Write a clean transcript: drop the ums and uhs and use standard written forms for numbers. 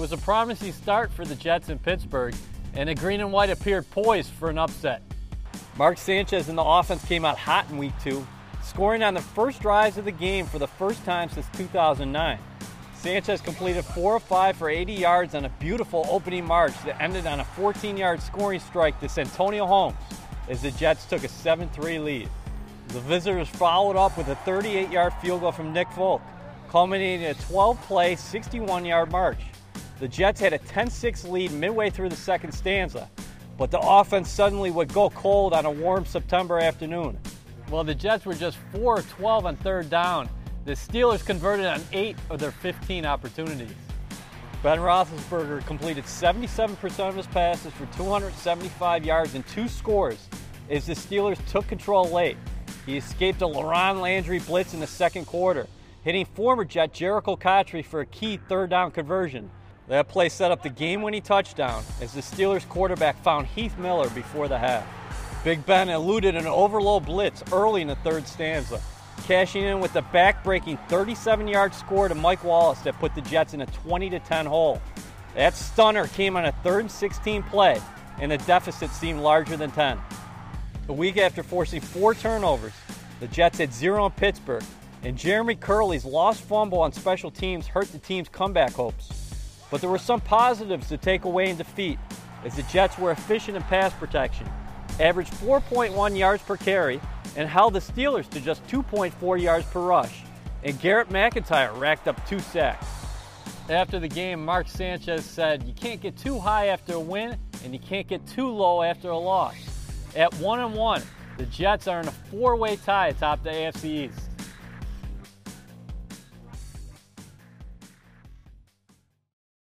was a promising start for the Jets in Pittsburgh, and the green and white appeared poised for an upset. Mark Sanchez and the offense came out hot in Week 2, scoring on the first drives of the game for the first time since 2009. Sanchez completed 4 of 5 for 80 yards on a beautiful opening march that ended on a 14-yard scoring strike to Santonio Holmes as the Jets took a 7-3 lead. The visitors followed up with a 38-yard field goal from Nick Folk, culminating in a 12-play, 61-yard march. The Jets had a 10-6 lead midway through the second stanza, but the offense suddenly would go cold on a warm September afternoon. Well, the Jets were just 4 of 12 on third down. The Steelers converted on 8 of their 15 opportunities. Ben Roethlisberger completed 77% of his passes for 275 yards and 2 scores as the Steelers took control late. He escaped a LaRon Landry blitz in the second quarter, hitting former Jet Jericho Cotchery for a key third down conversion. That play set up the game-winning touchdown as the Steelers quarterback found Heath Miller before the half. Big Ben eluded an overload blitz early in the third stanza, cashing in with the back-breaking 37-yard score to Mike Wallace that put the Jets in a 20-10 hole. That stunner came on a 3rd and 16 play, and the deficit seemed larger than 10. A week after forcing 4 turnovers, the Jets had 0 in Pittsburgh, and Jeremy Curley's lost fumble on special teams hurt the team's comeback hopes. But there were some positives to take away in defeat, as the Jets were efficient in pass protection, averaged 4.1 yards per carry, and held the Steelers to just 2.4 yards per rush. And Garrett McIntyre racked up 2 sacks. After the game, Mark Sanchez said, "You can't get too high after a win, and you can't get too low after a loss." At 1-1, the Jets are in a 4-way tie atop the AFC East.